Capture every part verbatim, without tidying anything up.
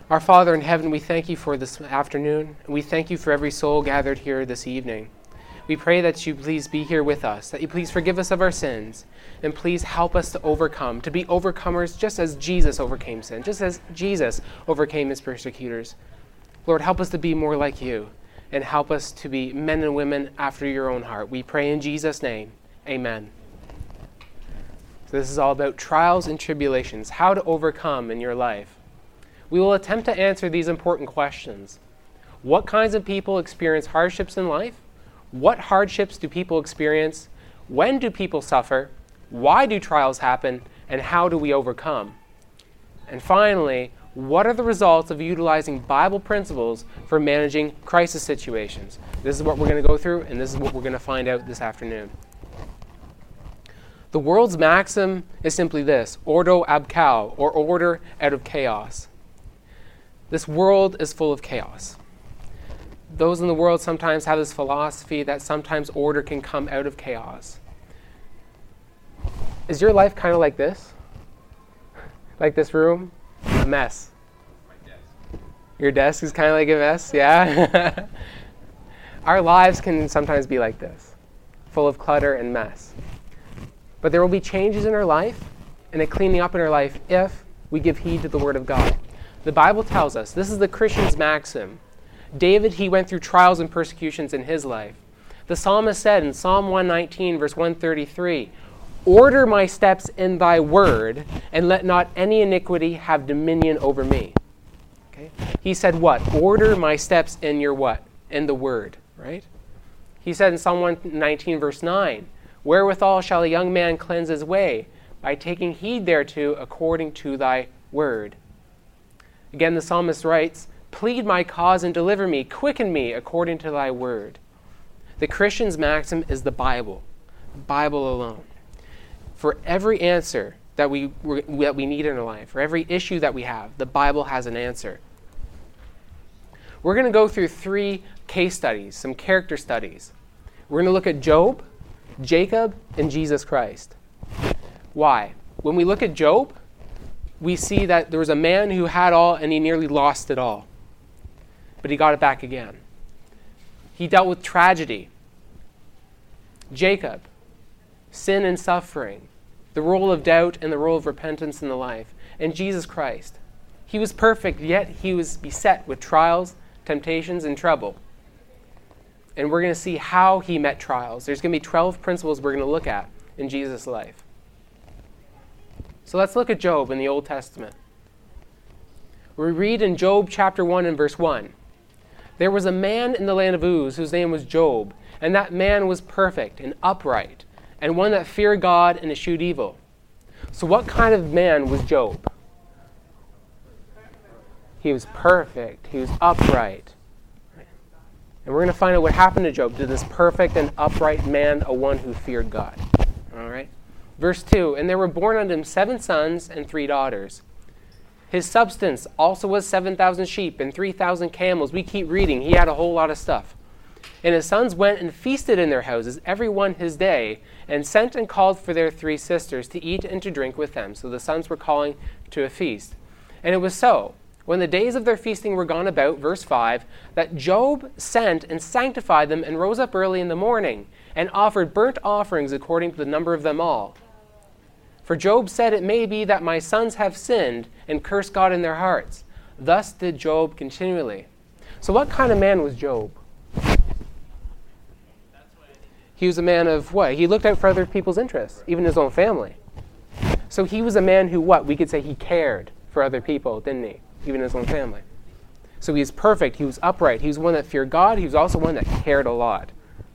Our Father in heaven, we thank you for this afternoon, and we thank you for every soul gathered here this evening. We pray that you please be here with us, that you please forgive us of our sins, and please help us to overcome, to be overcomers just as Jesus overcame sin, just as Jesus overcame his persecutors. Lord, help us to be more like you, and help us to be men and women after your own heart. We pray in Jesus' name. Amen. So this is all about trials and tribulations, how to overcome in your life. We will attempt to answer these important questions. What kinds of people experience hardships in life? What hardships do people experience? When do people suffer? Why do trials happen? And how do we overcome? And finally, what are the results of utilizing Bible principles for managing crisis situations? This is what we're going to go through, and this is what we're going to find out this afternoon. The world's maxim is simply this: ordo ab chao, or order out of chaos. This world is full of chaos. Those in the world sometimes have this philosophy that sometimes order can come out of chaos. Is your life kind of like this? Like this room? A mess. My desk. Your desk is kind of like a mess, yeah? Our lives can sometimes be like this, full of clutter and mess. But there will be changes in our life and a cleaning up in our life if we give heed to the Word of God. The Bible tells us, this is the Christian's maxim. David, he went through trials and persecutions in his life. The psalmist said in Psalm one nineteen, verse one thirty-three, "Order my steps in thy word, and let not any iniquity have dominion over me." Okay? He said what? Order my steps in your what? In the word, right? He said in Psalm one nineteen, verse nine, "Wherewithal shall a young man cleanse his way? By taking heed thereto according to thy word." Again, the psalmist writes, "Plead my cause and deliver me, quicken me according to thy word." The Christian's maxim is the Bible, the Bible alone. For every answer that we, that we need in our life, for every issue that we have, the Bible has an answer. We're going to go through three case studies, some character studies. We're going to look at Job, Jacob, and Jesus Christ. Why? When we look at Job, we see that there was a man who had all and he nearly lost it all. But he got it back again. He dealt with tragedy. Jacob, sin and suffering, the role of doubt and the role of repentance in the life. And Jesus Christ, he was perfect, yet he was beset with trials, temptations, and trouble. And we're going to see how he met trials. There's going to be twelve principles we're going to look at in Jesus' life. So let's look at Job in the Old Testament. We read in Job chapter one and verse one. "There was a man in the land of Uz whose name was Job, and that man was perfect and upright, and one that feared God and eschewed evil." So what kind of man was Job? He was perfect. He was upright. And we're going to find out what happened to Job, to this perfect and upright man, a one who feared God. All right? Verse two, "And there were born unto him seven sons and three daughters. His substance also was seven thousand sheep and three thousand camels." We keep reading. He had a whole lot of stuff. "And his sons went and feasted in their houses, every one his day, and sent and called for their three sisters to eat and to drink with them." So the sons were calling to a feast. "And it was so, when the days of their feasting were gone about," verse five, "that Job sent and sanctified them and rose up early in the morning and offered burnt offerings according to the number of them all. For Job said, It may be that my sons have sinned and cursed God in their hearts. Thus did Job continually." So what kind of man was Job? He was a man of what? He looked out for other people's interests, even his own family. So he was a man who what? We could say he cared for other people, didn't he? Even his own family. So he was perfect. He was upright. He was one that feared God. He was also one that cared a lot.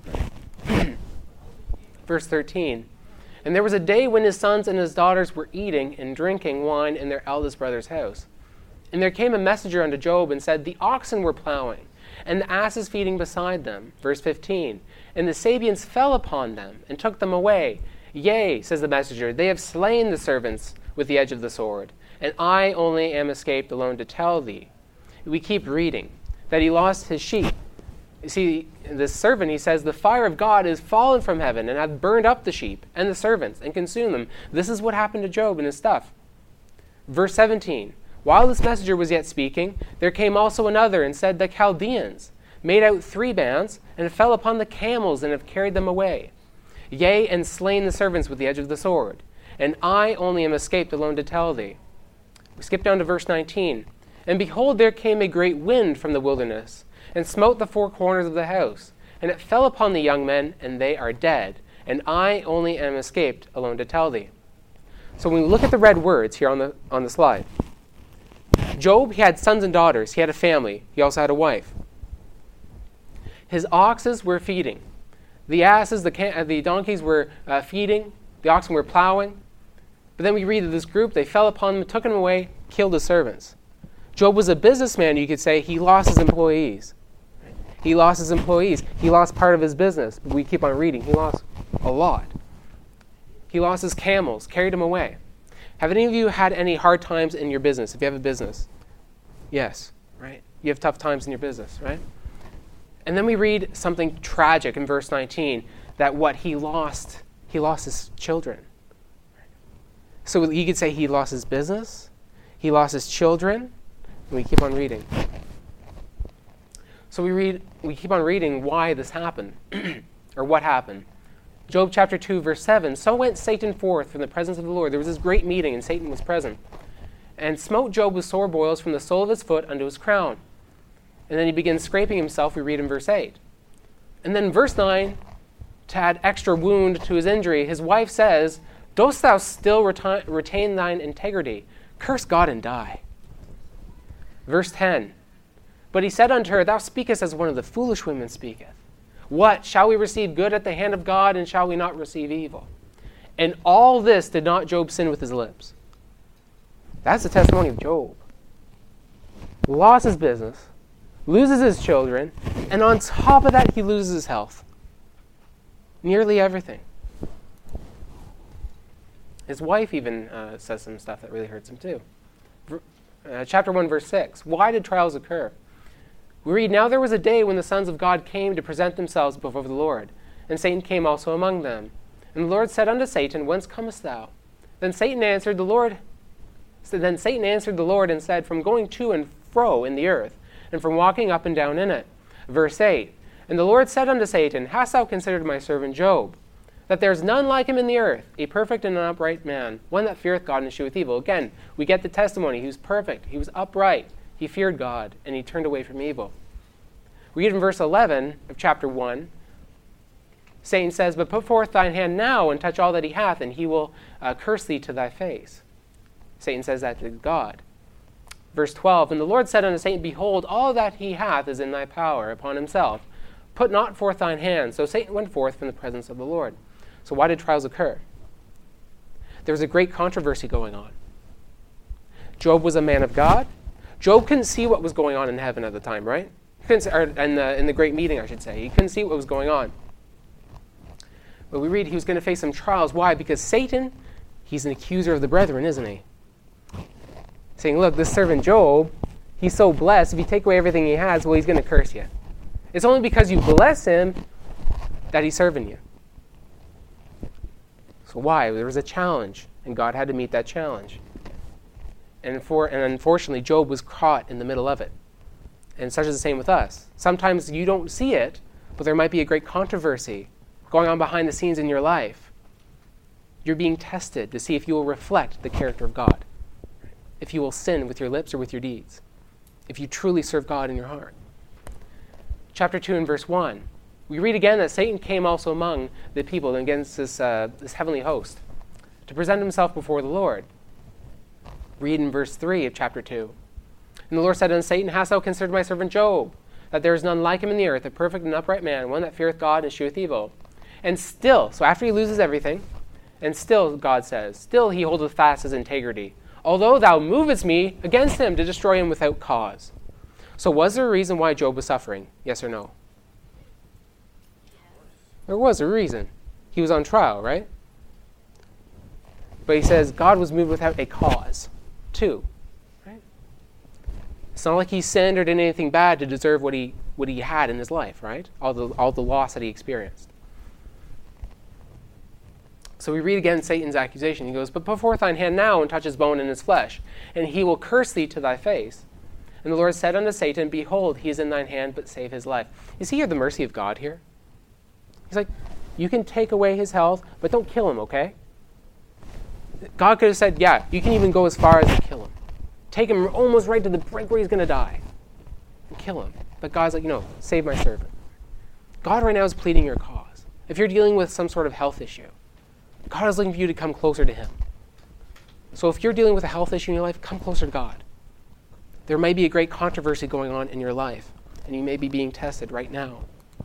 Verse thirteen. "And there was a day when his sons and his daughters were eating and drinking wine in their eldest brother's house. And there came a messenger unto Job and said, The oxen were plowing, and the asses feeding beside them." Verse fifteen. "And the Sabeans fell upon them and took them away. Yea, says the messenger, they have slain the servants with the edge of the sword. And I only am escaped alone to tell thee." We keep reading that he lost his sheep. You see, this servant, he says, "The fire of God is fallen from heaven and hath burned up the sheep and the servants and consumed them." This is what happened to Job and his stuff. Verse seventeen. While this messenger was yet speaking, there came also another and said, The Chaldeans made out three bands and fell upon the camels and have carried them away. Yea, and slain the servants with the edge of the sword. And I only am escaped alone to tell thee. We skip down to verse nineteen. And behold, there came a great wind from the wilderness, and smote the four corners of the house. And it fell upon the young men, and they are dead. And I only am escaped alone to tell thee. So when we look at the red words here on the on the slide, Job, he had sons and daughters. He had a family. He also had a wife. His oxes were feeding. The asses, the, can- the donkeys were uh, feeding. The oxen were plowing. But then we read that this group, they fell upon him, took him away, killed his servants. Job was a businessman, you could say. He lost his employees. He lost his employees. He lost part of his business. But we keep on reading. He lost a lot. He lost his camels, carried him away. Have any of you had any hard times in your business? If you have a business, yes, right? You have tough times in your business, right? And then we read something tragic in verse nineteen, that what he lost, he lost his children. So you could say he lost his business, he lost his children, and we keep on reading. So we read, we keep on reading why this happened, or what happened. Job chapter two, verse seven, So went Satan forth from the presence of the Lord. There was this great meeting, and Satan was present. And smote Job with sore boils from the sole of his foot unto his crown. And then he begins scraping himself, we read in verse eight. And then verse nine, to add extra wound to his injury, his wife says, Dost thou still reti- retain thine integrity? Curse God and die. Verse ten, But he said unto her, Thou speakest as one of the foolish women speaketh. What? Shall we receive good at the hand of God, and shall we not receive evil? And all this did not Job sin with his lips. That's the testimony of Job. Lost his business, loses his children, and on top of that, he loses his health. Nearly everything. His wife even uh, says some stuff that really hurts him too. Uh, chapter one, verse six. Why did trials occur? We read, Now there was a day when the sons of God came to present themselves before the Lord, and Satan came also among them. And the Lord said unto Satan, Whence comest thou? Then Satan answered the Lord. So then Satan answered the Lord and said, From going to and fro in the earth, and from walking up and down in it. Verse eight. And the Lord said unto Satan, Hast thou considered my servant Job, that there is none like him in the earth, a perfect and an upright man, one that feareth God and escheweth evil. Again, we get the testimony. He was perfect. He was upright. He feared God, and he turned away from evil. We read in verse eleven of chapter one, Satan says, But put forth thine hand now and touch all that he hath, and he will uh, curse thee to thy face. Satan says that to God. Verse twelve, And the Lord said unto Satan, Behold, all that he hath is in thy power upon himself. Put not forth thine hand. So Satan went forth from the presence of the Lord. So why did trials occur? There was a great controversy going on. Job was a man of God. Job couldn't see what was going on in heaven at the time, right? He couldn't see, or in, the, in the great meeting, I should say. He couldn't see what was going on. But we read he was going to face some trials. Why? Because Satan, he's an accuser of the brethren, isn't he? Saying, look, this servant Job, he's so blessed. If you take away everything he has, well, he's going to curse you. It's only because you bless him that he's serving you. So why? There was a challenge, and God had to meet that challenge. And, for, and unfortunately, Job was caught in the middle of it. And such is the same with us. Sometimes you don't see it, but there might be a great controversy going on behind the scenes in your life. You're being tested to see if you will reflect the character of God, if you will sin with your lips or with your deeds, if you truly serve God in your heart. Chapter two and verse one, we read again that Satan came also among the people against this, uh, this heavenly host to present himself before the Lord. Read in verse three of chapter two. And the Lord said unto Satan, Hast thou considered my servant Job, that there is none like him in the earth, a perfect and upright man, one that feareth God and escheweth evil? And still, so after he loses everything, and still, God says, still he holdeth fast his integrity, although thou movest me against him to destroy him without cause. So was there a reason why Job was suffering? Yes or no? There was a reason. He was on trial, right? But he says God was moved without a cause, too. Right? It's not like he sinned or did anything bad to deserve what he what he had in his life, right? All the all the loss that he experienced. So we read again Satan's accusation. He goes, but put forth thine hand now and touch his bone and his flesh, and he will curse thee to thy face. And the Lord said unto Satan, behold, he is in thine hand, but save his life. You see here the mercy of God here? He's like, you can take away his health, but don't kill him, okay? God could have said, yeah, you can even go as far as to kill him. Take him almost right to the brink where he's going to die. And kill him. But God's like, you know, save my servant. God right now is pleading your cause. If you're dealing with some sort of health issue, God is looking for you to come closer to him. So if you're dealing with a health issue in your life, come closer to God. There may be a great controversy going on in your life, and you may be being tested right now.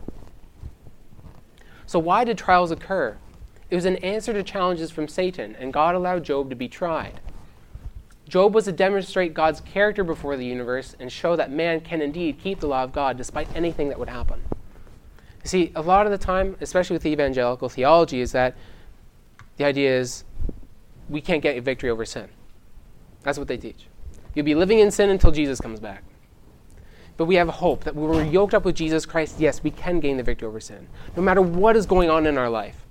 So why did trials occur? It was an answer to challenges from Satan, and God allowed Job to be tried. Job was to demonstrate God's character before the universe and show that man can indeed keep the law of God despite anything that would happen. You see, a lot of the time, especially with evangelical theology, is that the idea is we can't get a victory over sin. That's what they teach. You'll be living in sin until Jesus comes back. But we have hope that when we're yoked up with Jesus Christ, yes, we can gain the victory over sin, no matter what is going on in our life.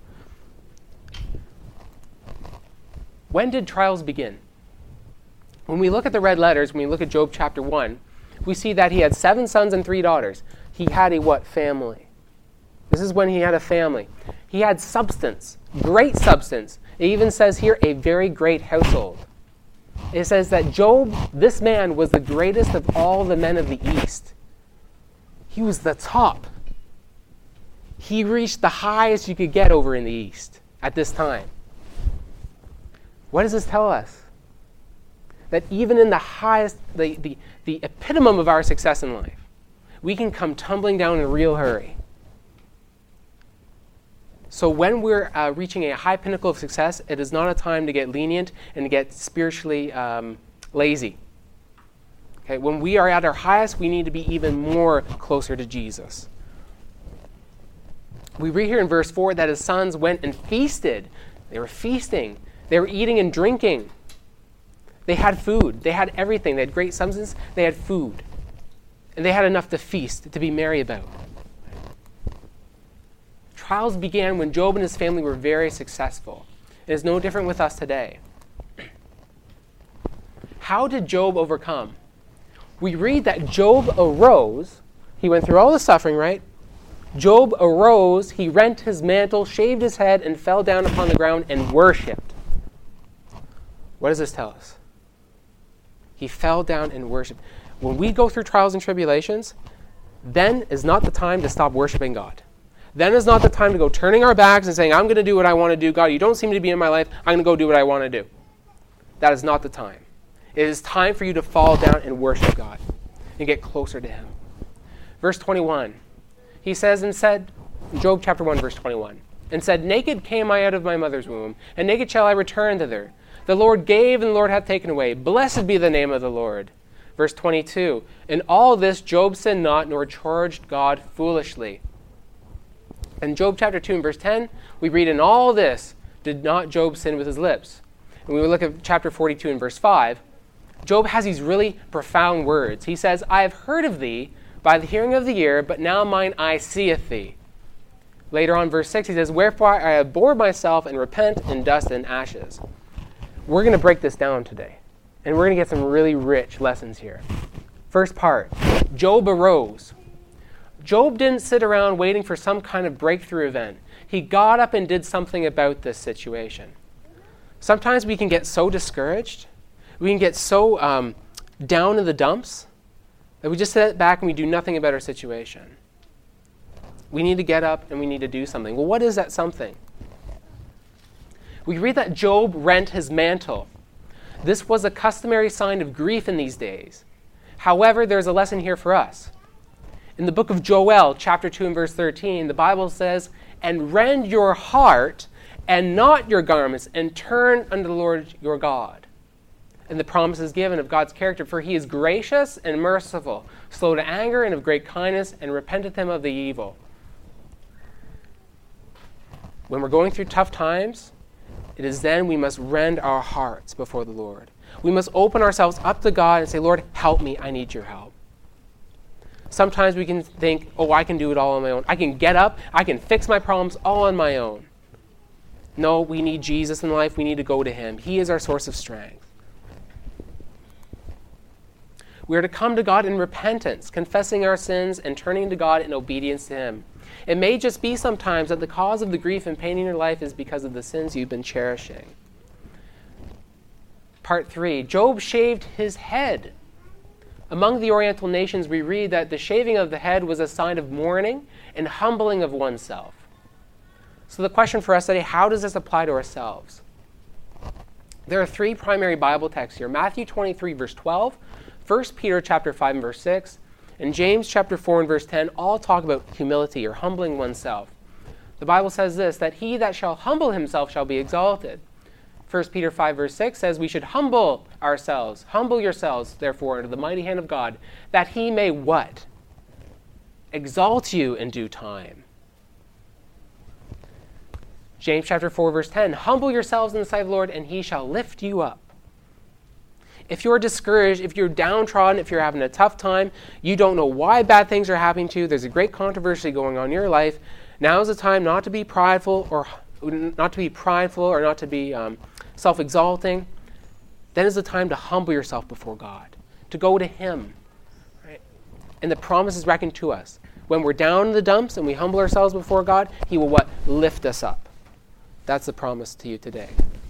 When did trials begin? When we look at the red letters, when we look at Job chapter one, we see that he had seven sons and three daughters. He had a what? Family. This is when he had a family. He had substance, great substance. It even says here, a very great household. It says that Job, this man, was the greatest of all the men of the East. He was the top. He reached the highest you could get over in the East at this time. What does this tell us? That even in the highest, the, the, the epitome of our success in life, we can come tumbling down in a real hurry. So when we're uh, reaching a high pinnacle of success, it is not a time to get lenient and to get spiritually um, lazy. Okay, when we are at our highest, we need to be even more closer to Jesus. We read here in verse four that his sons went and feasted. They were feasting. They were eating and drinking. They had food. They had everything. They had great substance. They had food. And they had enough to feast, to be merry about. Trials began when Job and his family were very successful. It is no different with us today. How did Job overcome? We read that Job arose. He went through all the suffering, right? Job arose, he rent his mantle, shaved his head, and fell down upon the ground and worshipped. What does this tell us? He fell down and worshipped. When we go through trials and tribulations, then is not the time to stop worshiping God. Then is not the time to go turning our backs and saying, I'm going to do what I want to do. God, you don't seem to be in my life. I'm going to go do what I want to do. That is not the time. It is time for you to fall down and worship God and get closer to him. Verse twenty-one, he says and said, Job chapter one, verse twenty-one, and said, naked came I out of my mother's womb, and naked shall I return thither. The Lord gave, and the Lord hath taken away. Blessed be the name of the Lord. Verse twenty-two, in all this Job sinned not, nor charged God foolishly. In Job chapter two and verse ten, we read, in all this did not Job sin with his lips. And when we look at chapter forty-two and verse five, Job has these really profound words. He says, I have heard of thee by the hearing of the ear, but now mine eye seeth thee. Later on, verse six, he says, wherefore I abhor myself and repent in dust and ashes. We're going to break this down today, and we're going to get some really rich lessons here. First part, Job arose. Job didn't sit around waiting for some kind of breakthrough event. He got up and did something about this situation. Sometimes we can get so discouraged, we can get so um, down in the dumps, that we just sit back and we do nothing about our situation. We need to get up and we need to do something. Well, what is that something? We read that Job rent his mantle. This was a customary sign of grief in these days. However, there's a lesson here for us. In the book of Joel, chapter two and verse thirteen, the Bible says, and rend your heart and not your garments, and turn unto the Lord your God. And the promise is given of God's character, for he is gracious and merciful, slow to anger and of great kindness, and repenteth him of the evil. When we're going through tough times, it is then we must rend our hearts before the Lord. We must open ourselves up to God and say, Lord, help me, I need your help. Sometimes we can think, oh, I can do it all on my own. I can get up, I can fix my problems all on my own. No, we need Jesus in life. We need to go to him. He is our source of strength. We are to come to God in repentance, confessing our sins and turning to God in obedience to him. It may just be sometimes that the cause of the grief and pain in your life is because of the sins you've been cherishing. Part three, Job shaved his head. Among the Oriental nations, we read that the shaving of the head was a sign of mourning and humbling of oneself. So the question for us today, how does this apply to ourselves? There are three primary Bible texts here. Matthew twenty-three, verse twelve, First Peter chapter five and verse six, and James chapter four and verse ten all talk about humility or humbling oneself. The Bible says this, that he that shall humble himself shall be exalted. First Peter five verse six says we should humble ourselves. Humble yourselves, therefore, under the mighty hand of God, that he may what? Exalt you in due time. James chapter four verse ten, humble yourselves in the sight of the Lord, and he shall lift you up. If you're discouraged, if you're downtrodden, if you're having a tough time, you don't know why bad things are happening to you, there's a great controversy going on in your life, now is the time not to be prideful or not to be prideful or not to be um, self-exalting. Then is the time to humble yourself before God, to go to him. Right? And the promise is reckoned to us. When we're down in the dumps and we humble ourselves before God, he will what? Lift us up. That's the promise to you today.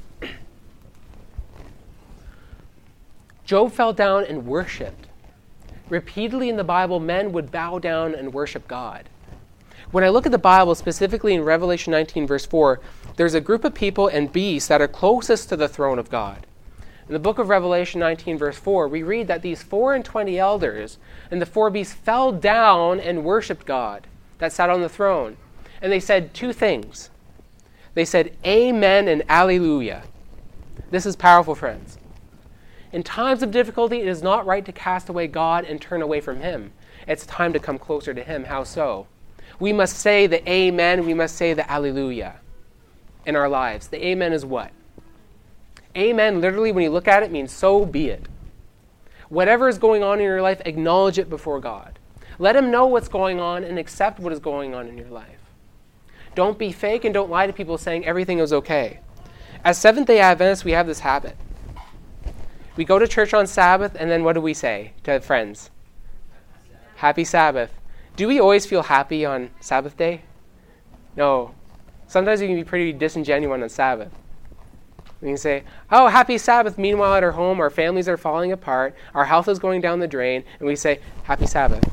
Job fell down and worshipped. Repeatedly in the Bible, men would bow down and worship God. When I look at the Bible, specifically in Revelation nineteen, verse four, there's a group of people and beasts that are closest to the throne of God. In the book of Revelation nineteen, verse four, we read that these four and twenty elders and the four beasts fell down and worshipped God that sat on the throne. And they said two things. They said, Amen and Alleluia. This is powerful, friends. In times of difficulty, it is not right to cast away God and turn away from him. It's time to come closer to him. How so? We must say the Amen, we must say the Alleluia in our lives. The Amen is what? Amen, literally, when you look at it, means so be it. Whatever is going on in your life, acknowledge it before God. Let him know what's going on and accept what is going on in your life. Don't be fake and don't lie to people saying everything is okay. As Seventh-day Adventists, we have this habit. We go to church on Sabbath, and then what do we say to friends? Happy Sabbath. Do we always feel happy on Sabbath day? No. Sometimes we can be pretty disingenuous on Sabbath. We can say, oh, happy Sabbath. Meanwhile, at our home, our families are falling apart. Our health is going down the drain. And we say, happy Sabbath.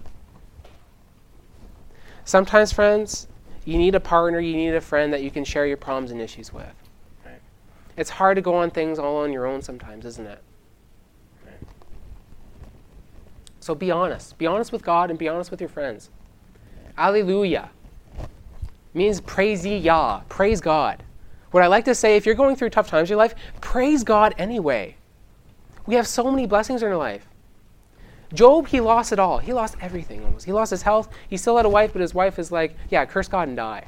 Sometimes, friends, you need a partner, you need a friend that you can share your problems and issues with. Right? It's hard to go on things all on your own sometimes, isn't it? Right? So be honest. Be honest with God and be honest with your friends. Alleluia means praise ye Yah. Praise God. What I like to say, if you're going through tough times in your life, praise God anyway. We have so many blessings in our life. Job, he lost it all. He lost everything almost. He lost his health. He still had a wife, but his wife is like, yeah, curse God and die.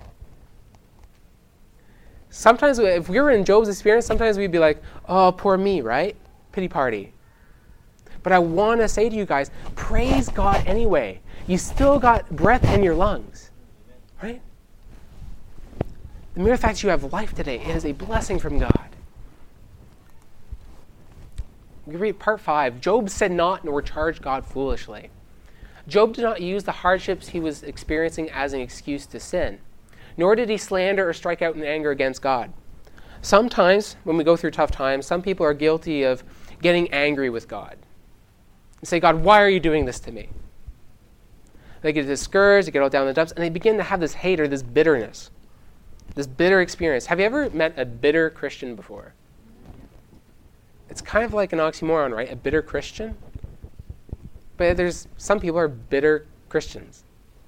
Sometimes, if we were in Job's experience, sometimes we'd be like, oh, poor me, right? Pity party. But I want to say to you guys, praise God anyway. You still got breath in your lungs, right? The mere fact you have life today is a blessing from God. We read part five. Job said not nor charged God foolishly. Job did not use the hardships he was experiencing as an excuse to sin, nor did he slander or strike out in anger against God. Sometimes, when we go through tough times, some people are guilty of getting angry with God. And say, God, why are you doing this to me? They get discouraged, they get all down in the dumps, and they begin to have this hate or this bitterness, this bitter experience. Have you ever met a bitter Christian before? It's kind of like an oxymoron, right? A bitter Christian. But there's some people are bitter Christians.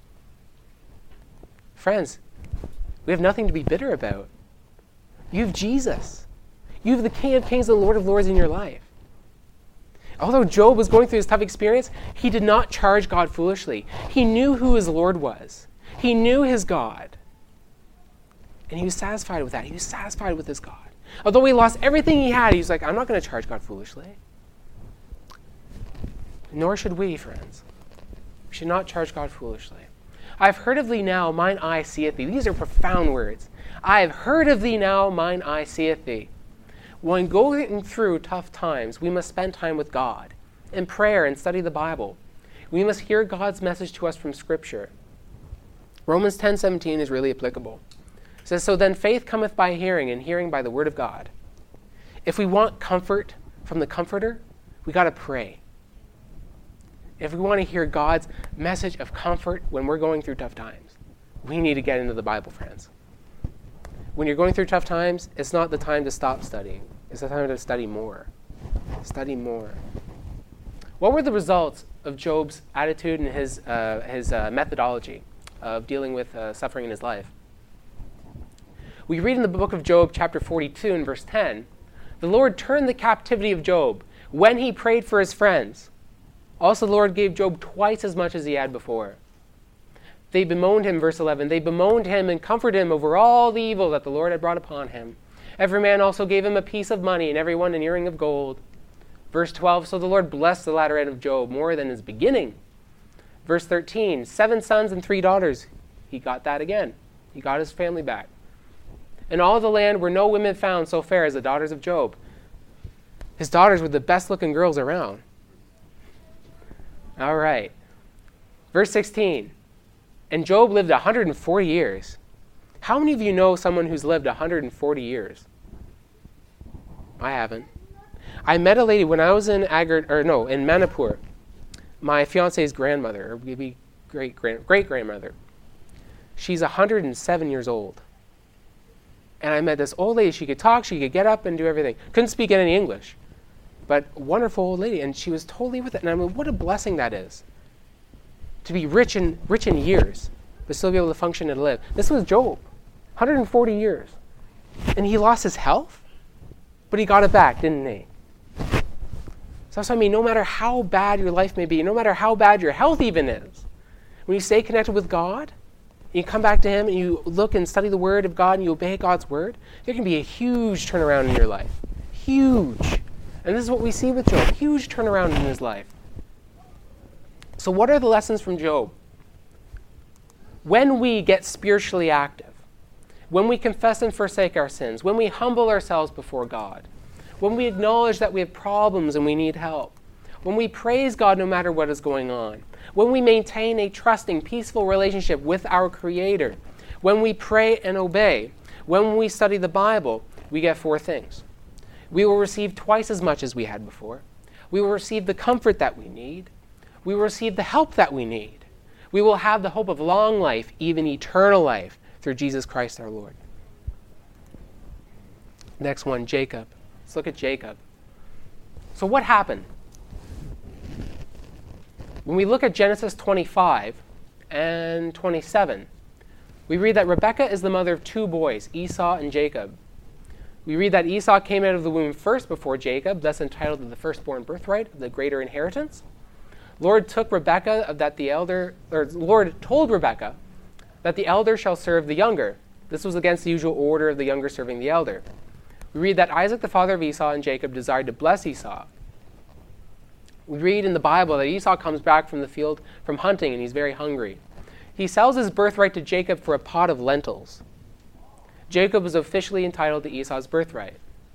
Friends, we have nothing to be bitter about. You have Jesus. You have the King of Kings and the Lord of Lords in your life. Although Job was going through this tough experience, he did not charge God foolishly. He knew who his Lord was. He knew his God. And he was satisfied with that. He was satisfied with his God. Although he lost everything he had, he was like, I'm not going to charge God foolishly. Nor should we, friends. We should not charge God foolishly. I've heard of thee now, mine eye seeth thee. These are profound words. I have heard of thee now, mine eye seeth thee. When going through tough times, we must spend time with God in prayer and study the Bible. We must hear God's message to us from Scripture. Romans ten seventeen is really applicable. It says, so then faith cometh by hearing, and hearing by the word of God. If we want comfort from the Comforter, we got to pray. If we want to hear God's message of comfort when we're going through tough times, we need to get into the Bible, friends. When you're going through tough times, it's not the time to stop studying. It's the time to study more. Study more. What were the results of Job's attitude and his, uh, his uh, methodology of dealing with uh, suffering in his life? We read in the book of Job, chapter forty-two, and verse ten, the Lord turned the captivity of Job when he prayed for his friends. Also, the Lord gave Job twice as much as he had before. They bemoaned him, verse eleven. They bemoaned him and comforted him over all the evil that the Lord had brought upon him. Every man also gave him a piece of money, and every one an earring of gold. Verse twelve, so the Lord blessed the latter end of Job more than his beginning. Verse thirteen, seven sons and three daughters. He got that again. He got his family back. In all the land were no women found so fair as the daughters of Job. His daughters were the best looking girls around. All right. Verse sixteen, and Job lived one hundred forty years. How many of you know someone who's lived one hundred forty years? I haven't. I met a lady when I was in Agar, or no, in Manipur. My fiance's grandmother, or maybe great grand, great grandmother. She's one hundred seven years old. And I met this old lady. She could talk, she could get up and do everything. Couldn't speak any English. But wonderful old lady, and she was totally with it. And I mean, what a blessing that is. To be rich in rich in years, but still be able to function and live. This was Job, one hundred forty years. And he lost his health, but he got it back, didn't he? So that's what I mean, no matter how bad your life may be, no matter how bad your health even is, when you stay connected with God, you come back to him and you look and study the word of God and you obey God's word, there can be a huge turnaround in your life. Huge. And this is what we see with Job. Huge turnaround in his life. So what are the lessons from Job? When we get spiritually active, when we confess and forsake our sins, when we humble ourselves before God, when we acknowledge that we have problems and we need help, when we praise God no matter what is going on, when we maintain a trusting, peaceful relationship with our Creator, when we pray and obey, when we study the Bible, we get four things. We will receive twice as much as we had before. We will receive the comfort that we need. We will receive the help that we need. We will have the hope of long life, even eternal life, through Jesus Christ our Lord. Next one, Jacob. Let's look at Jacob. So what happened? When we look at Genesis twenty-five and twenty-seven, we read that Rebekah is the mother of two boys, Esau and Jacob. We read that Esau came out of the womb first before Jacob, thus entitled to the firstborn birthright of the greater inheritance. Lord took Rebekah that the elder, or Lord told Rebekah that the elder shall serve the younger. This was against the usual order of the younger serving the elder. We read that Isaac, the father of Esau, and Jacob desired to bless Esau. We read in the Bible that Esau comes back from the field from hunting and he's very hungry. He sells his birthright to Jacob for a pot of lentils. Jacob was officially entitled to Esau's birthright.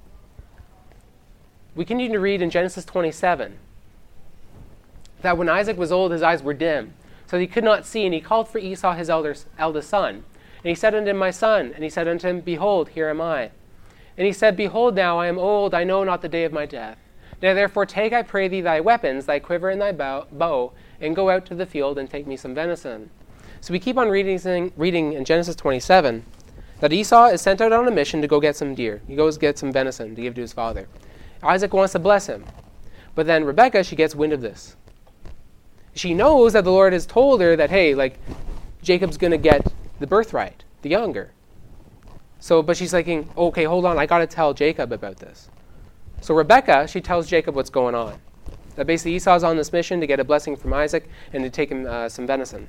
We continue to read in Genesis twenty-seven that when Isaac was old, his eyes were dim, so that he could not see, and he called for Esau, his eldest, eldest son. And he said unto him, my son. And he said unto him, behold, here am I. And he said, behold now, I am old, I know not the day of my death. Now therefore take, I pray thee, thy weapons, thy quiver and thy bow, bow, and go out to the field and take me some venison. So we keep on reading, reading in Genesis twenty-seven that Esau is sent out on a mission to go get some deer. He goes get some venison to give to his father. Isaac wants to bless him. But then Rebekah, she gets wind of this. She knows that the Lord has told her that, hey, like, Jacob's going to get the birthright, the younger. So, but she's thinking, okay, hold on, I got to tell Jacob about this. So Rebekah, she tells Jacob what's going on. That basically Esau's on this mission to get a blessing from Isaac and to take him uh, some venison.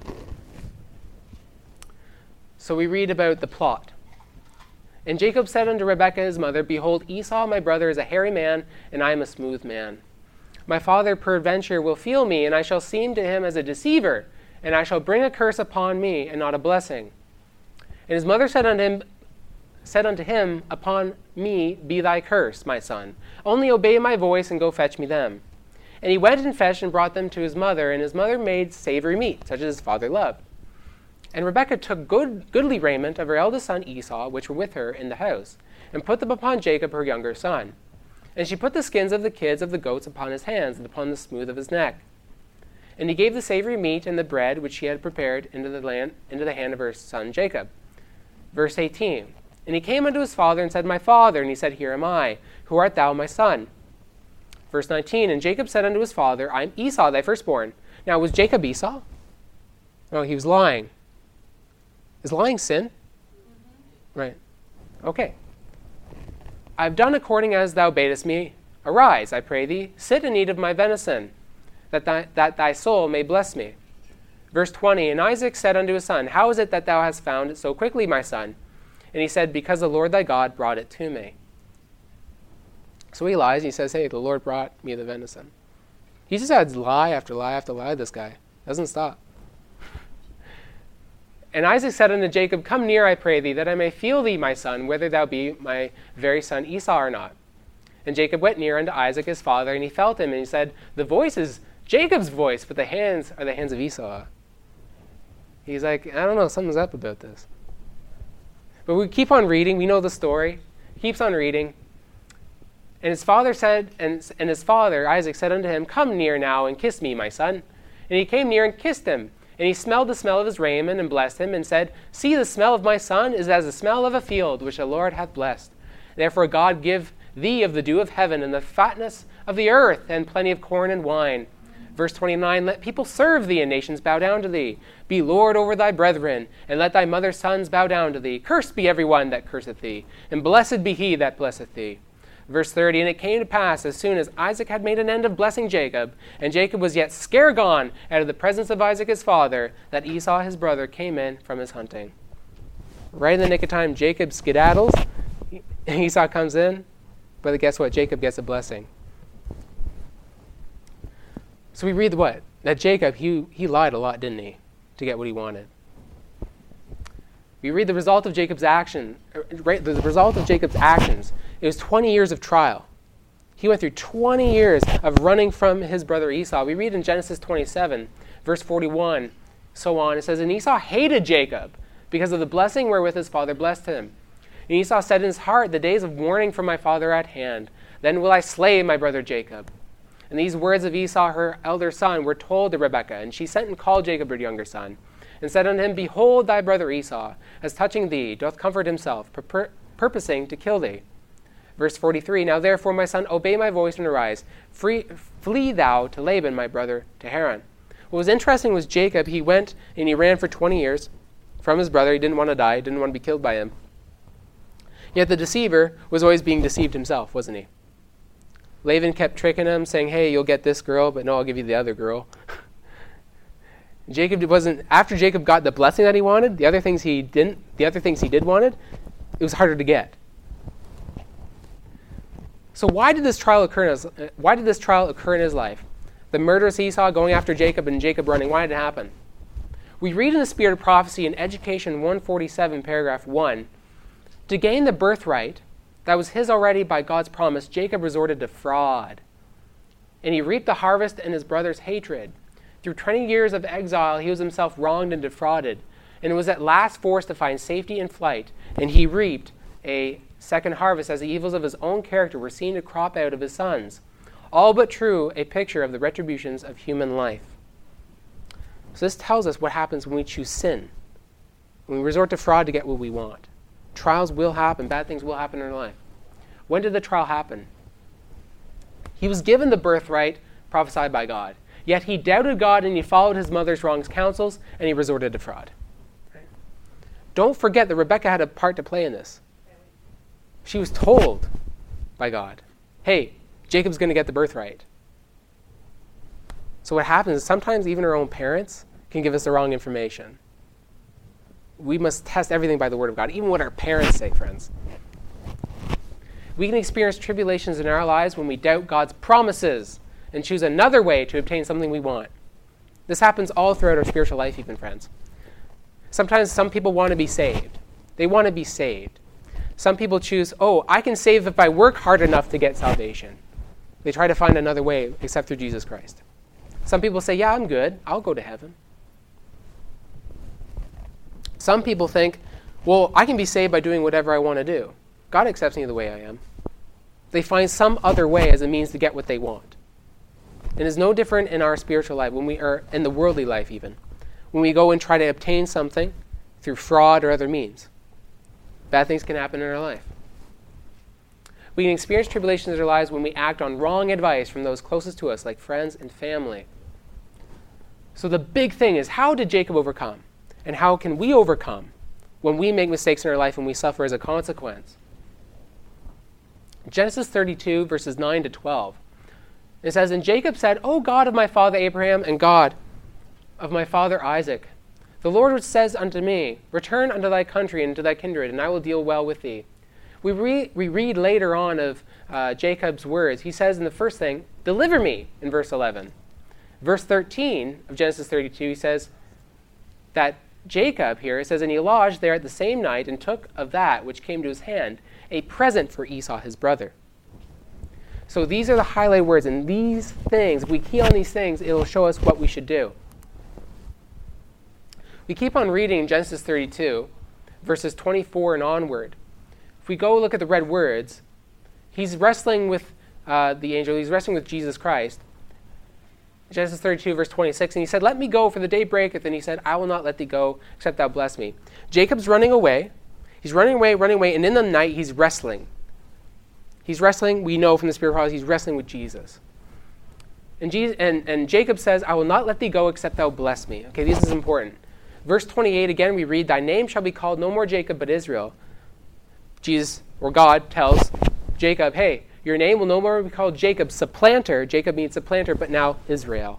So we read about the plot. And Jacob said unto Rebekah his mother, behold, Esau my brother is a hairy man, and I am a smooth man. My father peradventure will feel me, and I shall seem to him as a deceiver, and I shall bring a curse upon me, and not a blessing. And his mother said unto him, said unto him, Upon me be thy curse, my son. Only obey my voice, and go fetch me them. And he went and fetched and brought them to his mother, and his mother made savory meat, such as his father loved. And Rebekah took good, goodly raiment of her eldest son Esau, which were with her in the house, and put them upon Jacob her younger son. And she put the skins of the kids of the goats upon his hands, and upon the smooth of his neck. And he gave the savory meat and the bread which she had prepared into the land, into the hand of her son Jacob. Verse eighteen. And he came unto his father and said, My father. And he said, Here am I. Who art thou, my son? Verse nineteen. And Jacob said unto his father, I am Esau, thy firstborn. Now, was Jacob Esau? No, he was lying. Is lying sin? Mm-hmm. Right. Okay. I have done according as thou badest me. Arise, I pray thee, sit and eat of my venison, that thy, that thy soul may bless me. Verse twenty. And Isaac said unto his son, How is it that thou hast found it so quickly, my son? And he said, Because the Lord thy God brought it to me. So he lies, and he says, Hey, the Lord brought me the venison. He just adds lie after lie after lie, this guy. Doesn't stop. And Isaac said unto Jacob, Come near, I pray thee, that I may feel thee, my son, whether thou be my very son Esau or not. And Jacob went near unto Isaac his father, and he felt him, and he said, The voice is Jacob's voice, but the hands are the hands of Esau. He's like, I don't know, something's up about this. But we keep on reading. We know the story. He keeps on reading. And his father said, and, and his father, Isaac, said unto him, Come near now and kiss me, my son. And he came near and kissed him. And he smelled the smell of his raiment and blessed him and said, See, the smell of my son is as the smell of a field which the Lord hath blessed. Therefore God give thee of the dew of heaven and the fatness of the earth and plenty of corn and wine. Verse twenty-nine, Let people serve thee and nations bow down to thee. Be Lord over thy brethren, and let thy mother's sons bow down to thee. Cursed be every one that curseth thee, and blessed be he that blesseth thee. Verse thirty, And it came to pass, as soon as Isaac had made an end of blessing Jacob, and Jacob was yet scare gone out of the presence of Isaac his father, that Esau his brother came in from his hunting. Right in the nick of time, Jacob skedaddles, Esau comes in, but guess what? Jacob gets a blessing. So we read what? That Jacob, he, he lied a lot, didn't he, to get what he wanted. We read the result of Jacob's action, right, the result of Jacob's actions. It was twenty years of trial. He went through twenty years of running from his brother Esau. We read in Genesis twenty-seven, verse forty-one, so on. It says, And Esau hated Jacob because of the blessing wherewith his father blessed him. And Esau said in his heart, The days of mourning for my father are at hand. Then will I slay my brother Jacob. And these words of Esau, her elder son, were told to Rebekah. And she sent and called Jacob her younger son, and said unto him, Behold, thy brother Esau, as touching thee, doth comfort himself, pur- purposing to kill thee. Verse forty-three, Now therefore, my son, obey my voice and arise. Free, flee thou to Laban, my brother, to Haran. What was interesting was Jacob, he went and he ran for twenty years from his brother. He didn't want to die. He didn't want to be killed by him. Yet the deceiver was always being deceived himself, wasn't he? Laban kept tricking him, saying, Hey, you'll get this girl, but no, I'll give you the other girl. Jacob wasn't, after Jacob got the blessing that he wanted, the other things he didn't, the other things he did wanted, it was harder to get. So why did this trial occur in his, why did this trial occur in his life? The murderous Esau going after Jacob and Jacob running, why did it happen? We read in the Spirit of Prophecy in Education one forty-seven, paragraph one, to gain the birthright that was his already by God's promise, Jacob resorted to fraud. And he reaped the harvest in his brother's hatred. Through twenty years of exile, he was himself wronged and defrauded, and was at last forced to find safety in flight, and he reaped a second harvest as the evils of his own character were seen to crop out of his sons. All but true, a picture of the retributions of human life. So this tells us what happens when we choose sin, when we resort to fraud to get what we want. Trials will happen, bad things will happen in our life. When did the trial happen? He was given the birthright prophesied by God. Yet he doubted God and he followed his mother's wrong counsels and he resorted to fraud. Right? Don't forget that Rebekah had a part to play in this. She was told by God, hey, Jacob's going to get the birthright. So what happens is sometimes even our own parents can give us the wrong information. We must test everything by the Word of God, even what our parents say, friends. We can experience tribulations in our lives when we doubt God's promises and choose another way to obtain something we want. This happens all throughout our spiritual life, even, friends. Sometimes some people want to be saved. They want to be saved. Some people choose, oh, I can save if I work hard enough to get salvation. They try to find another way except through Jesus Christ. Some people say, yeah, I'm good. I'll go to heaven. Some people think, well, I can be saved by doing whatever I want to do. God accepts me the way I am. They find some other way as a means to get what they want. And it's no different in our spiritual life, when we are in the worldly life even. When we go and try to obtain something through fraud or other means. Bad things can happen in our life. We can experience tribulations in our lives when we act on wrong advice from those closest to us, like friends and family. So the big thing is, how did Jacob overcome? And how can we overcome when we make mistakes in our life and we suffer as a consequence? Genesis thirty-two, verses nine to twelve. It says, and Jacob said, O God of my father Abraham and God of my father Isaac, the Lord says unto me, return unto thy country and to thy kindred, and I will deal well with thee. We, re- we read later on of uh, Jacob's words. He says in the first thing, deliver me, in verse eleven. Verse thirteen of Genesis thirty-two, he says that Jacob here, it says, and he lodged there at the same night and took of that which came to his hand a present for Esau his brother. So these are the highlight words, and these things, if we key on these things, it will show us what we should do. We keep on reading Genesis thirty-two, verses twenty-four and onward. If we go look at the red words, he's wrestling with uh, the angel, he's wrestling with Jesus Christ. Genesis thirty-two, verse twenty-six, and he said, let me go, for the day breaketh. And he said, I will not let thee go, except thou bless me. Jacob's running away. He's running away, running away, and in the night he's wrestling. He's wrestling, we know from the Spirit of prophecy, he's wrestling with Jesus. And, Jesus and, and Jacob says, I will not let thee go, except thou bless me. Okay, this is important. Verse twenty-eight, again, we read, thy name shall be called no more Jacob, but Israel. Jesus, or God, tells Jacob, hey, your name will no more be called Jacob, supplanter. Jacob means supplanter, but now Israel.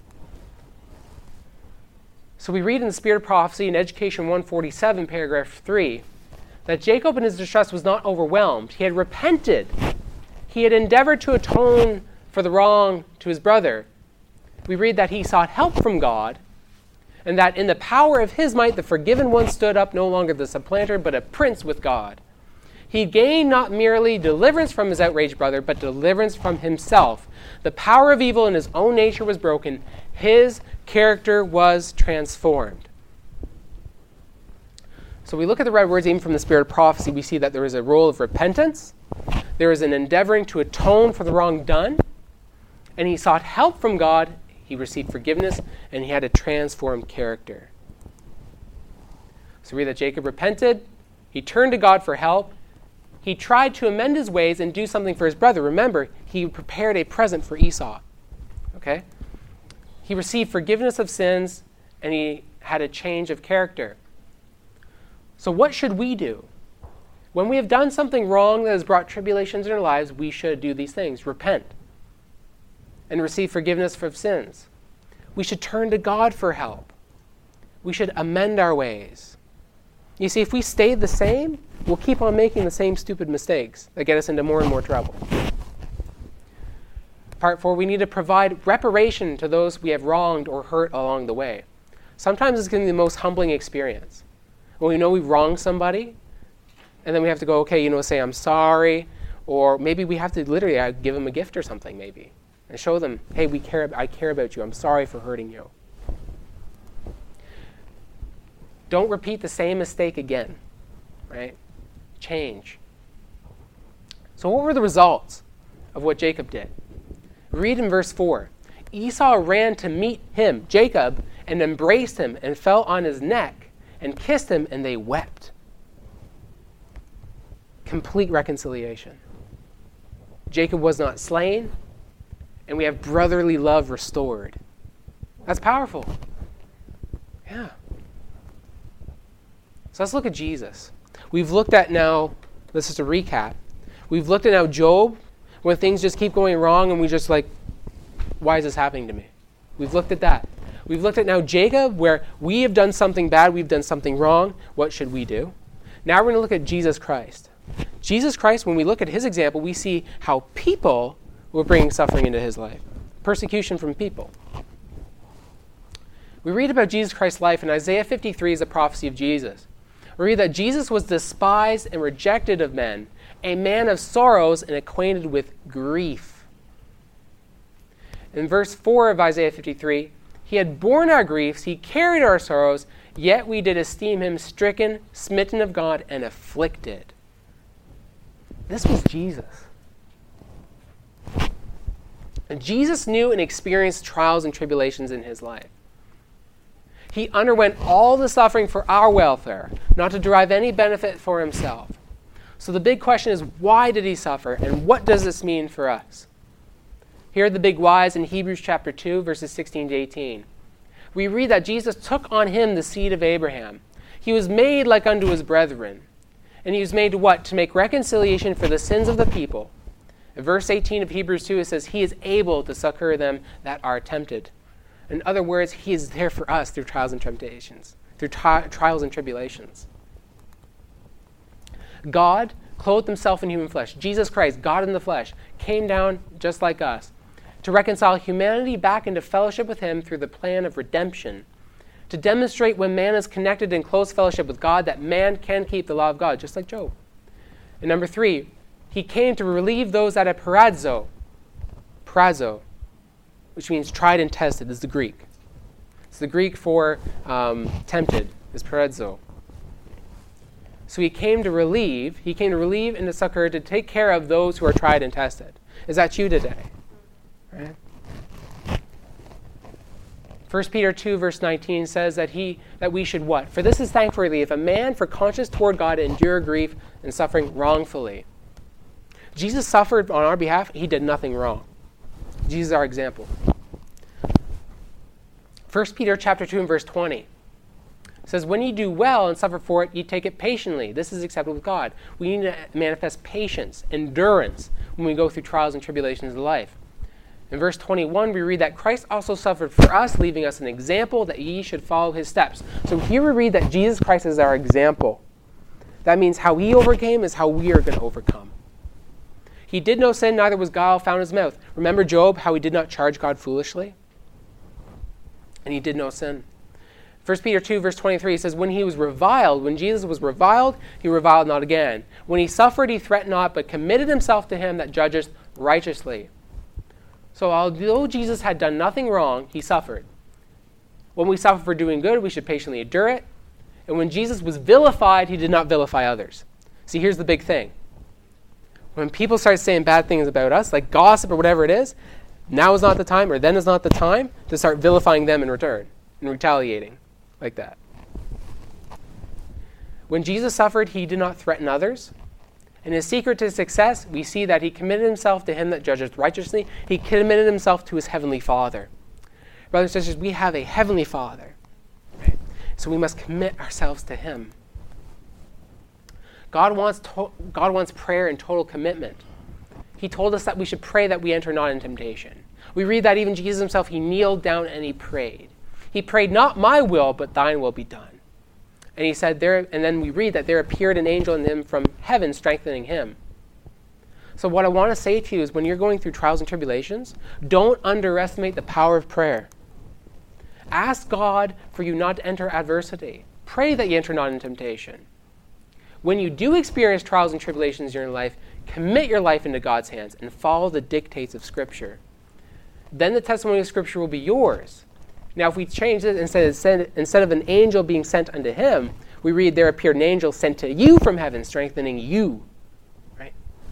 So we read in the Spirit of Prophecy in Education one forty-seven, paragraph three, that Jacob in his distress was not overwhelmed. He had repented. He had endeavored to atone for the wrong to his brother. We read that he sought help from God, and that in the power of his might the forgiven one stood up, no longer the supplanter, but a prince with God. He gained not merely deliverance from his outraged brother, but deliverance from himself. The power of evil in his own nature was broken. His character was transformed. So we look at the red words even from the Spirit of Prophecy. We see that there is a role of repentance. There is an endeavoring to atone for the wrong done. And he sought help from God. He received forgiveness, and he had a transformed character. So we read that Jacob repented. He turned to God for help. He tried to amend his ways and do something for his brother. Remember, he prepared a present for Esau. Okay? He received forgiveness of sins, and he had a change of character. So what should we do? When we have done something wrong that has brought tribulations in our lives, we should do these things. Repent and receive forgiveness for sins. We should turn to God for help. We should amend our ways. You see, if we stay the same, we'll keep on making the same stupid mistakes that get us into more and more trouble. Part four, we need to provide reparation to those we have wronged or hurt along the way. Sometimes it's going to be the most humbling experience. When we know we've wronged somebody, and then we have to go, okay, you know, say I'm sorry, or maybe we have to literally uh, give them a gift or something maybe, and show them, hey, we care. I care about you. I'm sorry for hurting you. Don't repeat the same mistake again, right? Change. So what were the results of what Jacob did? Read in verse four. Esau ran to meet him, Jacob, and embraced him and fell on his neck and kissed him, and they wept. Complete reconciliation. Jacob was not slain, and we have brotherly love restored. That's powerful. Yeah. So let's look at Jesus. We've looked at now, this is a recap. We've looked at now Job, when things just keep going wrong and we just like, why is this happening to me? We've looked at that. We've looked at now Jacob, where we have done something bad, we've done something wrong. What should we do? Now we're going to look at Jesus Christ. Jesus Christ, when we look at his example, we see how people were bringing suffering into his life. Persecution from people. We read about Jesus Christ's life, and Isaiah fifty-three is a prophecy of Jesus. We read that Jesus was despised and rejected of men, a man of sorrows and acquainted with grief. In verse four of Isaiah fifty-three, he had borne our griefs, he carried our sorrows, yet we did esteem him stricken, smitten of God, and afflicted. This was Jesus. And Jesus knew and experienced trials and tribulations in his life. He underwent all the suffering for our welfare, not to derive any benefit for himself. So the big question is, why did he suffer, and what does this mean for us? Here are the big whys in Hebrews chapter two, verses sixteen to eighteen. We read that Jesus took on him the seed of Abraham. He was made like unto his brethren. And he was made to what? To make reconciliation for the sins of the people. In verse eighteen of Hebrews two, it says, he is able to succor them that are tempted. In other words, he is there for us through trials and temptations, through tri- trials and tribulations. God clothed himself in human flesh. Jesus Christ, God in the flesh, came down just like us to reconcile humanity back into fellowship with him through the plan of redemption, to demonstrate when man is connected in close fellowship with God that man can keep the law of God, just like Job. And number three, he came to relieve those that are parazo, parazo, which means tried and tested, is the Greek. It's the Greek for um, tempted, is parazo. So he came to relieve, he came to relieve and to succor, to take care of those who are tried and tested. Is that you today? Right? First Peter two, verse nineteen says that he that we should what? For this is thankworthy, if a man for conscience toward God endure grief and suffering wrongfully. Jesus suffered on our behalf. He did nothing wrong. Jesus is our example. First Peter chapter two and verse twenty says, when you do well and suffer for it, you take it patiently. This is acceptable with God. We need to manifest patience, endurance, when we go through trials and tribulations of life. In verse twenty-one, we read that Christ also suffered for us, leaving us an example that ye should follow his steps. So here we read that Jesus Christ is our example. That means how he overcame is how we are going to overcome. He did no sin, neither was guile found in his mouth. Remember Job, how he did not charge God foolishly? And he did no sin. First Peter two, verse twenty-three says, when he was reviled, when Jesus was reviled, he reviled not again. When he suffered, he threatened not, but committed himself to him that judgeth righteously. So although Jesus had done nothing wrong, he suffered. When we suffer for doing good, we should patiently endure it. And when Jesus was vilified, he did not vilify others. See, here's the big thing. When people start saying bad things about us, like gossip or whatever it is, now is not the time, or then is not the time, to start vilifying them in return and retaliating like that. When Jesus suffered, he did not threaten others. In his secret to success, we see that he committed himself to him that judgeth righteously. He committed himself to his heavenly Father. Brothers and sisters, we have a heavenly Father. Right? So we must commit ourselves to him. God wants, to- God wants prayer and total commitment. He told us that we should pray that we enter not in temptation. We read that even Jesus himself, he kneeled down and he prayed. He prayed, not my will, but thine will be done. And he said there, and then we read that there appeared an angel in him from heaven strengthening him. So what I want to say to you is when you're going through trials and tribulations, don't underestimate the power of prayer. Ask God for you not to enter adversity. Pray that you enter not in temptation. When you do experience trials and tribulations in your life, commit your life into God's hands and follow the dictates of Scripture. Then the testimony of Scripture will be yours. Now, if we change it, instead, instead of an angel being sent unto him, we read, there appeared an angel sent to you from heaven, strengthening you. Right?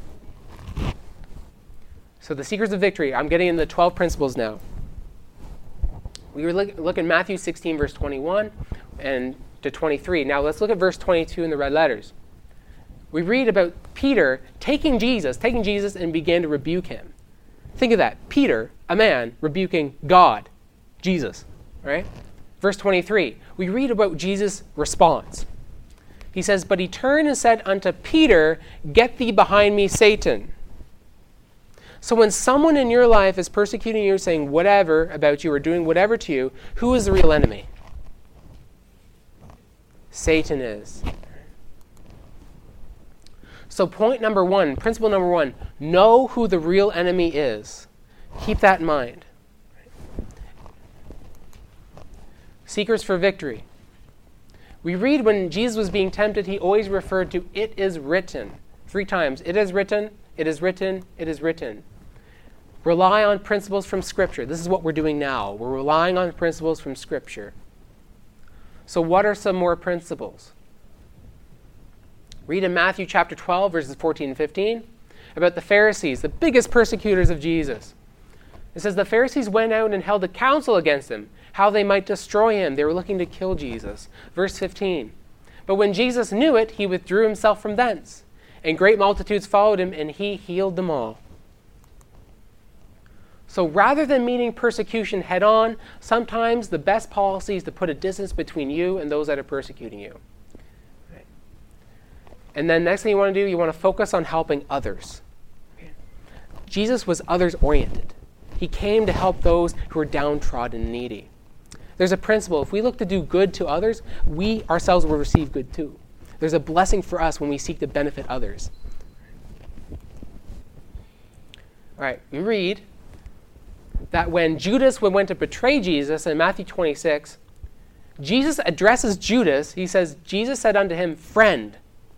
So the secrets of victory, I'm getting into the twelve principles now. We were look, look at Matthew sixteen, verse twenty-one and to twenty-three. Now let's look at verse twenty-two in the red letters. We read about Peter taking Jesus, taking Jesus and began to rebuke him. Think of that. Peter, a man, rebuking God, Jesus. Right? Verse twenty-three, we read about Jesus' response. He says, but he turned and said unto Peter, get thee behind me, Satan. So when someone in your life is persecuting you, saying whatever about you or doing whatever to you, who is the real enemy? Satan is. So point number one, principle number one, know who the real enemy is. Keep that in mind. seekers for victory. We read when Jesus was being tempted, he always referred to "it is written" three times. It is written, it is written, it is written. Rely on principles from Scripture. This is what we're doing now. We're relying on principles from Scripture. So what are some more principles? Read in Matthew chapter twelve, verses fourteen and fifteen, about the Pharisees, the biggest persecutors of Jesus. It says, the Pharisees went out and held a council against him, how they might destroy him. They were looking to kill Jesus. Verse fifteen, but when Jesus knew it, he withdrew himself from thence, and great multitudes followed him, and he healed them all. So rather than meeting persecution head on, sometimes the best policy is to put a distance between you and those that are persecuting you. Right. And then next thing you want to do, you want to focus on helping others. Okay. Jesus was others-oriented. He came to help those who are downtrodden and needy. There's a principle. If we look to do good to others, we ourselves will receive good too. There's a blessing for us when we seek to benefit others. All right, we read that when Judas went to betray Jesus in Matthew twenty-six, Jesus addresses Judas. He says, Jesus said unto him, friend.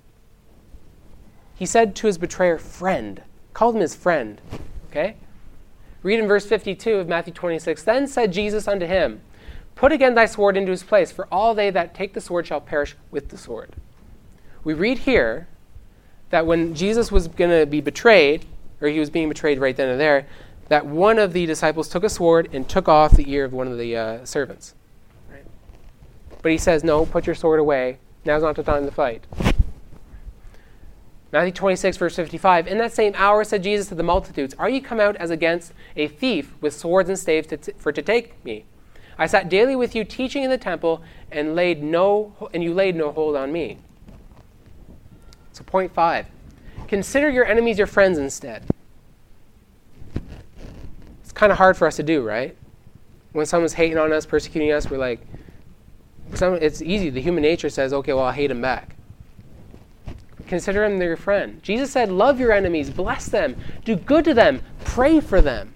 He said to his betrayer, friend. Called him his friend. Okay? Read in verse fifty-two of Matthew twenty-six. Then said Jesus unto him, put again thy sword into his place, for all they that take the sword shall perish with the sword. We read here that when Jesus was going to be betrayed, or he was being betrayed right then and there, that one of the disciples took a sword and took off the ear of one of the uh, servants. Right? But he says, no, put your sword away. Now's not the time to fight. Matthew twenty-six, verse fifty-five, in that same hour said Jesus to the multitudes, are ye come out as against a thief with swords and staves to t- for to take me? I sat daily with you teaching in the temple, and laid no and you laid no hold on me. So point five, consider your enemies your friends instead. It's kind of hard for us to do, right? When someone's hating on us, persecuting us, we're like, some, it's easy. The human nature says, okay, well, I'll hate him back. Consider them your friend. Jesus said, love your enemies, bless them, do good to them, pray for them.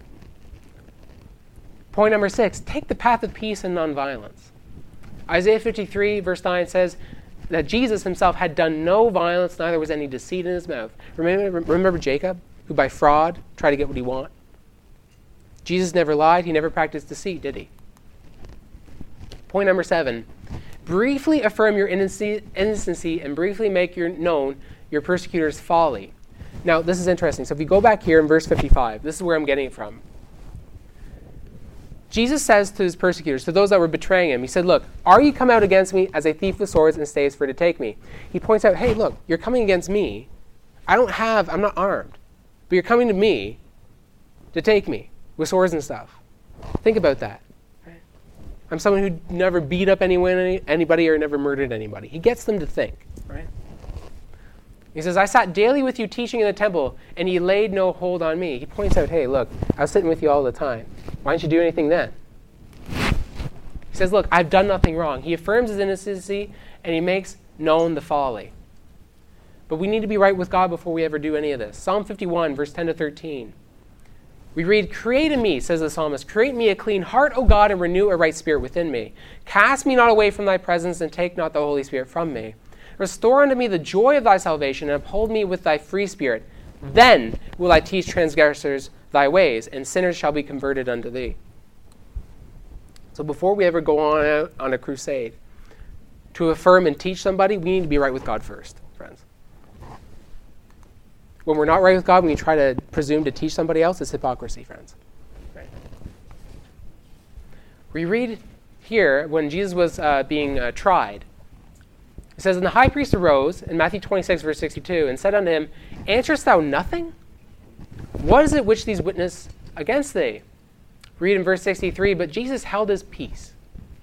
Point number six, take the path of peace and nonviolence. Isaiah fifty-three, verse nine says that Jesus himself had done no violence, neither was any deceit in his mouth. Remember, remember Jacob, who by fraud tried to get what he wanted? Jesus never lied. He never practiced deceit, did he? Point number seven, briefly affirm your innocency and briefly make your known your persecutor's folly. Now, this is interesting. So if we go back here in verse fifty-five, this is where I'm getting it from. Jesus says to his persecutors, to those that were betraying him, he said, look, are you come out against me as a thief with swords and staves for to take me? He points out, hey, look, you're coming against me. I don't have, I'm not armed, but you're coming to me to take me with swords and stuff. Think about that. I'm someone who never beat up anyone, anybody or never murdered anybody. He gets them to think, right? He says, I sat daily with you teaching in the temple, and ye laid no hold on me. He points out, hey, look, I was sitting with you all the time. Why didn't you do anything then? He says, look, I've done nothing wrong. He affirms his innocency, and he makes known the folly. But we need to be right with God before we ever do any of this. Psalm fifty-one, verse ten to thirteen. We read, create in me, says the psalmist, create me a clean heart, O God, and renew a right spirit within me. Cast me not away from thy presence, and take not the Holy Spirit from me. Restore unto me the joy of thy salvation, and uphold me with thy free spirit. Then will I teach transgressors thy ways, and sinners shall be converted unto thee. So before we ever go on out on a crusade, to affirm and teach somebody, we need to be right with God first, friends. When we're not right with God, when we try to presume to teach somebody else, it's hypocrisy, friends. Right? We read here, when Jesus was uh, being uh, tried, it says, and the high priest arose, in Matthew twenty-six, verse sixty-two, and said unto him, answerest thou nothing? What is it which these witness against thee? Read in verse sixty-three, but Jesus held his peace.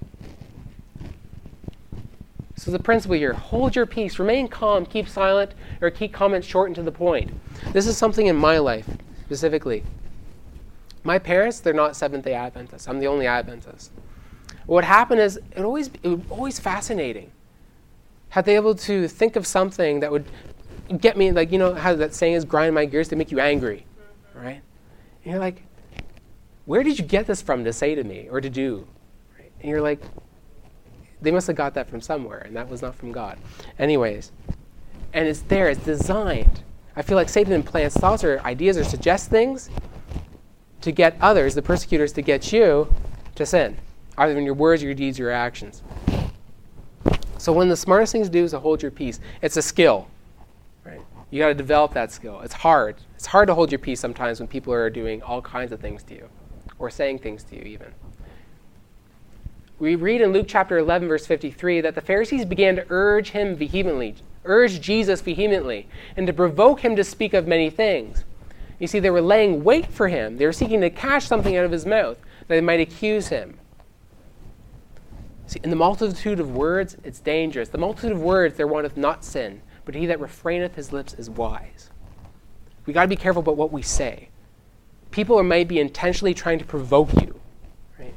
So the principle here, hold your peace, remain calm, keep silent, or keep comments short and to the point. This is something in my life, specifically. My parents, they're not Seventh-day Adventists. I'm the only Adventist. What happened is, it always it was always fascinating how they able to think of something that would get me, like, you know how that saying is, grind my gears to make you angry, right? And you're like, where did you get this from to say to me or to do? Right? And you're like, They must have got that from somewhere, and that was not from God. Anyways, and it's there, it's designed. I feel like Satan implants thoughts or ideas or suggests things to get others, the persecutors, to get you to sin, either in your words, your deeds, your actions. So one of the smartest things to do is to hold your peace. It's a skill, right? You got to develop that skill. It's hard. It's hard to hold your peace sometimes when people are doing all kinds of things to you, or saying things to you even. We read in Luke chapter eleven, verse fifty-three, that the Pharisees began to urge him vehemently, urge Jesus vehemently, and to provoke him to speak of many things. You see, they were laying wait for him. They were seeking to catch something out of his mouth that they might accuse him. See, in the multitude of words, it's dangerous. The multitude of words, there wanteth not sin, but he that refraineth his lips is wise. We got to be careful about what we say. People might be intentionally trying to provoke you. Right?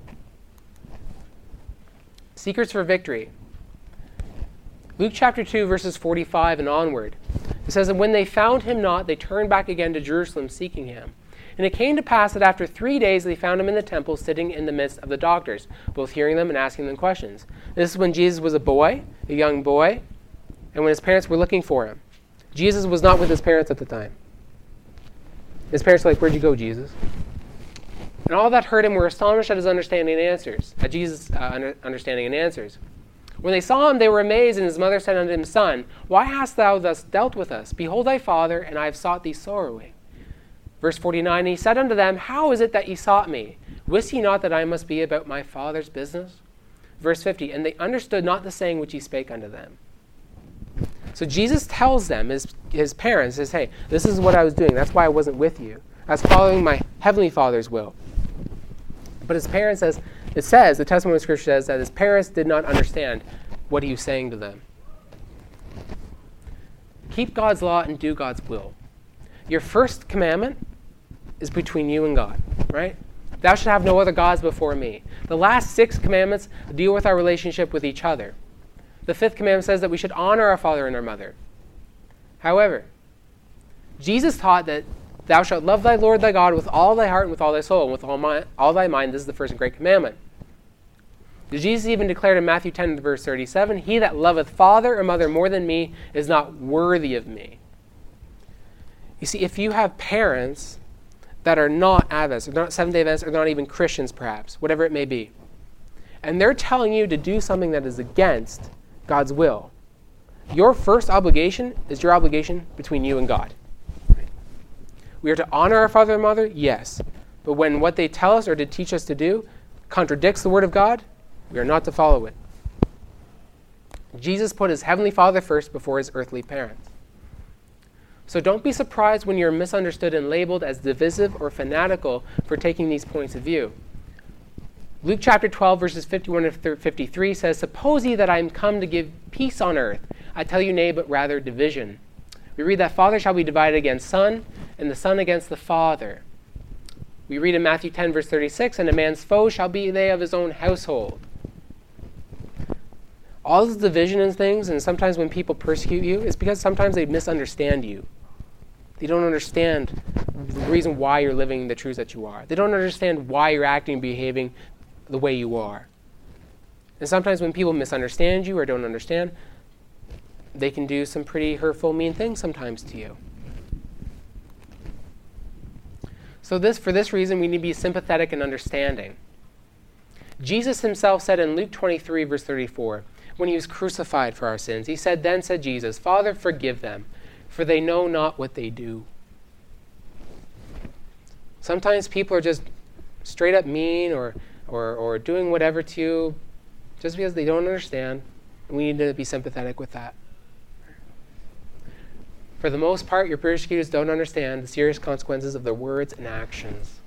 Secrets for victory. Luke chapter two, verses forty-five and onward. It says, and when they found him not, they turned back again to Jerusalem, seeking him. And it came to pass that after three days they found him in the temple, sitting in the midst of the doctors, both hearing them and asking them questions. This is when Jesus was a boy, a young boy, and when his parents were looking for him. Jesus was not with his parents at the time. His parents were like, where'd you go, Jesus? And all that heard him were astonished at his understanding and answers, at Jesus' uh, under- understanding and answers. When they saw him, they were amazed, and his mother said unto him, Son, why hast thou thus dealt with us? Behold thy father, and I have sought thee sorrowing. Verse forty-nine, he said unto them, how is it that ye sought me? Wist ye not that I must be about my Father's business? Verse fifty, and they understood not the saying which he spake unto them. So Jesus tells them, his, his parents, says, hey, this is what I was doing. That's why I wasn't with you. I was following my heavenly Father's will. But his parents, says, it says, the testimony of Scripture says that his parents did not understand what he was saying to them. Keep God's law and do God's will. Your first commandment is between you and God, right? Thou shalt have no other gods before me. The last six commandments deal with our relationship with each other. The fifth commandment says that we should honor our father and our mother. However, Jesus taught that thou shalt love thy Lord thy God with all thy heart and with all thy soul and with all, my, all thy mind. This is the first and great commandment. Jesus even declared in Matthew ten, verse thirty-seven, he that loveth father or mother more than me is not worthy of me. You see, if you have parents that are not Adventists, or not Seventh-day Adventists, or they're not even Christians perhaps, whatever it may be, and they're telling you to do something that is against God's will, your first obligation is your obligation between you and God. We are to honor our father and mother, yes. But when what they tell us or to teach us to do contradicts the word of God, we are not to follow it. Jesus put his heavenly Father first before his earthly parents. So don't be surprised when you're misunderstood and labeled as divisive or fanatical for taking these points of view. Luke chapter twelve, verses fifty-one to fifty-three says, suppose ye that I am come to give peace on earth. I tell you nay, but rather division. We read that father shall be divided against son, and the son against the father. We read in Matthew ten, verse thirty-six, and a man's foes shall be they of his own household. All this division and things, and sometimes when people persecute you, it's because sometimes they misunderstand you. They don't understand the reason why you're living the truths that you are. They don't understand why you're acting and behaving the way you are. And sometimes when people misunderstand you or don't understand, they can do some pretty hurtful, mean things sometimes to you. So this, for this reason, we need to be sympathetic and understanding. Jesus himself said in Luke twenty-three, verse thirty-four, when he was crucified for our sins, he said, then said Jesus, Father, forgive them, for they know not what they do. Sometimes people are just straight up mean or, or, or doing whatever to you just because they don't understand. We need to be sympathetic with that. For the most part, your persecutors don't understand the serious consequences of their words and actions.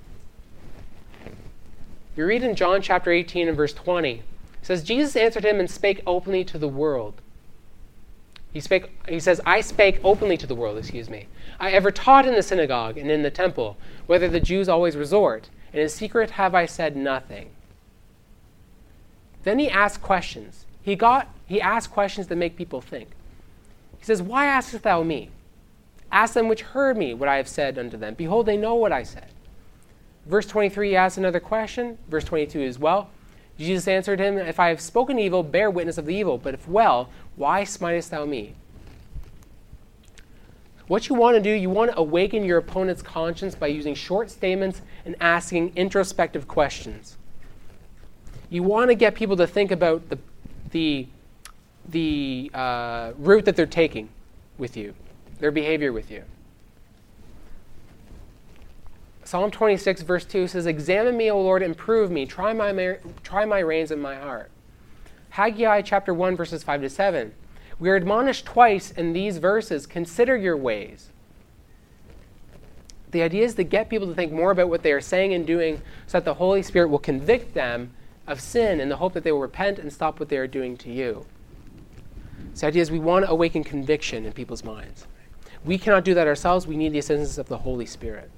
You read in John chapter eighteen and verse twenty, it says, Jesus answered him and spake openly to the world. He spake. He says, I spake openly to the world, excuse me. I ever taught in the synagogue and in the temple, whether the Jews always resort, and in secret have I said nothing. Then he asked questions. He got. He asked questions that make people think. He says, why askest thou me? Ask them which heard me what I have said unto them. Behold, they know what I said. Verse twenty-three, he asks another question. Verse twenty-two as well. Jesus answered him, if I have spoken evil, bear witness of the evil. But if well, why smitest thou me? What you want to do, you want to awaken your opponent's conscience by using short statements and asking introspective questions. You want to get people to think about the, the, the uh, route that they're taking with you, their behavior with you. Psalm twenty-six, verse two says, examine me, O Lord, and prove me. Try my, mar- try my reins and my heart. Haggai chapter one, verses five to seven. We are admonished twice in these verses, consider your ways. The idea is to get people to think more about what they are saying and doing so that the Holy Spirit will convict them of sin in the hope that they will repent and stop what they are doing to you. So the idea is we want to awaken conviction in people's minds. We cannot do that ourselves. We need the assistance of the Holy Spirit.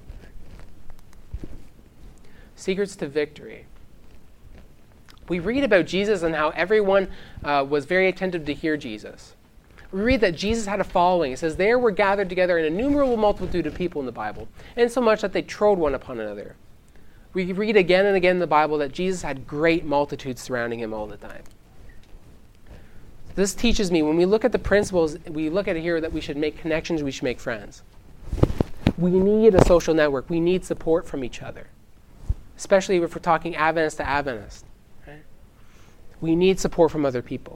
Secrets to victory. We read about Jesus and how everyone uh, was very attentive to hear Jesus. We read that Jesus had a following. It says, there were gathered together an innumerable multitude of people in the Bible, and so much that they trode one upon another. We read again and again in the Bible that Jesus had great multitudes surrounding him all the time. This teaches me, when we look at the principles, we look at it here that we should make connections, we should make friends. We need a social network. We need support from each other, especially if we're talking Adventist to Adventist. We need support from other people.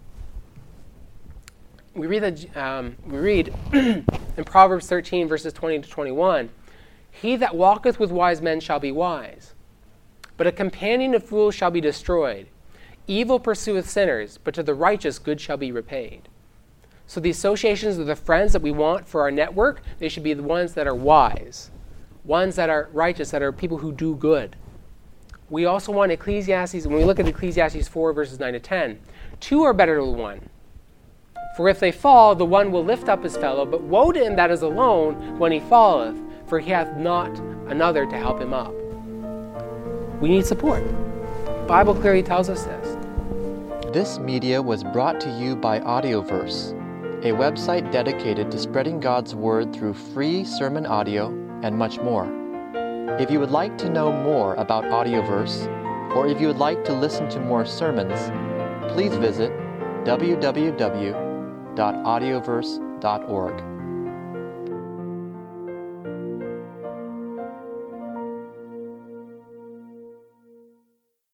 We read that um, we read in Proverbs thirteen, verses twenty to twenty-one, he that walketh with wise men shall be wise, but a companion of fools shall be destroyed. Evil pursueth sinners, but to the righteous good shall be repaid. So the associations of the friends that we want for our network, they should be the ones that are wise, ones that are righteous, that are people who do good. We also want Ecclesiastes, when we look at Ecclesiastes four, verses nine to ten, two are better than one. For if they fall, the one will lift up his fellow, but woe to him that is alone when he falleth, for he hath not another to help him up. We need support. The Bible clearly tells us this. This media was brought to you by Audioverse, a website dedicated to spreading God's Word through free sermon audio and much more. If you would like to know more about Audioverse, or if you would like to listen to more sermons, please visit w w w dot audioverse dot org.